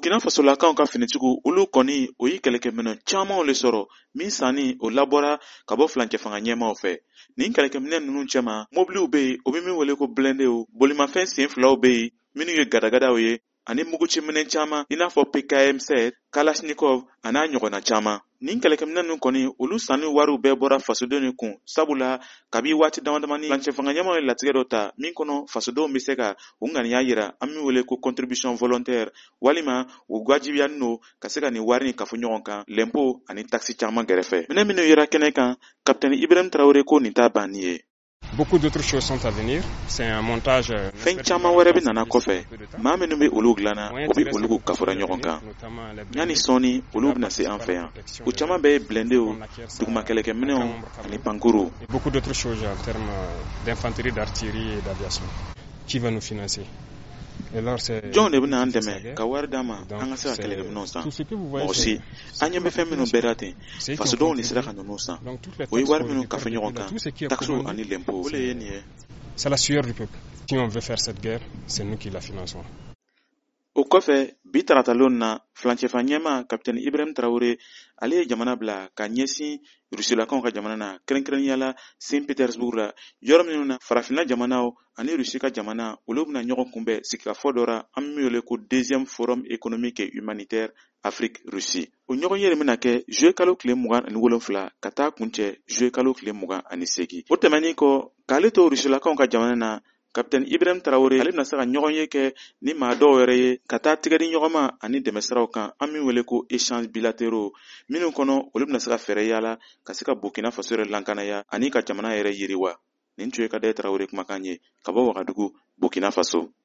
Burkina Faso lakaw ka finitigiw olu kɔni o yi kɛlɛkɛminɛ camanw le sɔrɔ min sanni o labɔra ka bɔ fulancɛ fanga ɲɛmaw fɛ. Nin kɛlɛkɛminɛ ninnu cɛma mobiliw be yen o bɛ min wele ko blendew, bolimafɛn sen filaw be yen minnu ye gadagadaw ye ani muguciminɛ caman i n'a fɔ PKM-7, Kalashnikov an'a ɲɔgɔnna caman. Nin kɛlɛkɛminɛ ninnu kɔni olu sanni wariw bɛɛ bɔra fasodenw kun sabula kabi waati damadamani fulancɛ fanga ɲɛmaw ye latigɛ dɔ ta min kɔnɔ fasodenw bɛ se ka u ŋaniya yira an min wele ko contribution volontaire walima u gwajibiyalen don ka se ka nin wari ni kafo ɲɔgɔn kan l'impôt ani taxe caman gɛrɛfɛ. Minɛ minnu yera kɛnɛ kan Capitaine Ibrahim Traoré ko nin t'a banni ye. Beaucoup d'autres choses sont à venir. C'est un montage. Fɛn caman wɛrɛ bɛ nana kɔfɛ maa minnu bɛ olu dilanna o bɛ olu kafora ɲɔgɔn kan yanni sɔɔni olu bɛna se an fɛ yan o caman bɛɛ ye blendew duguma kɛlɛkɛminɛnw ani pankuru. Beaucoup d'autres choses en termes d'infanterie, d'artillerie et d'aviation qui va nous financer. Jɔnw de bɛna an dɛmɛ ka wari d'an ma an ka se ka kɛlɛkɛminɛnw san. Mɔgɔ si an ɲɛ bɛ fɛn minnu bɛɛ ten fasodenw de sera ka ninnu san o ye wari minnu kafo ɲɔgɔn kan taxes ani l'impôt o le ye nin ye. C'est la sueur du peuple. Si on veut faire cette guerre, c'est nous qui la finançons. O kɔfɛ bi taratalon na fulancɛfa ɲɛma Capitaine Ibrahim Traoré ale ye jamana bila ka ɲɛsin Rusilakaw ka jamana na kɛrɛnkɛrɛnnenya la Saint Petersburg la yɔrɔ minnu na farafinna jamanaw ani Rusi ka jamana olu bɛna ɲɔgɔn kunbɛn sigikafɔ dɔ ra an min wele ko deuxième forum économique et humanitaire Afrique-Russie. O ɲɔgɔn ye bɛna kɛ juillet kalo tile 27 ka taa kuncɛ juillet kalo tile 28. O tɛmɛnin kɔ k'ale to Rusilakaw ka jamana na Capitaine Ibrahim Traoré ale bɛna se ka ɲɔgɔn ye kɛ ni maa dɔw yɛrɛ ye ka taa tigɛdi ɲɔgɔnma ani dɛmɛsiraw kan an min wele ko échange bilatéraux minnu kɔnɔ olu bɛna se ka fɛɛrɛ yaala ka se ka Burkina Faso yɛrɛ lankanaya ani ka jamana yɛrɛ yiriwa. Nin tun ye Kadaye Traoré kumakan ye ka bɔ Wagadugu, Burkina Faso.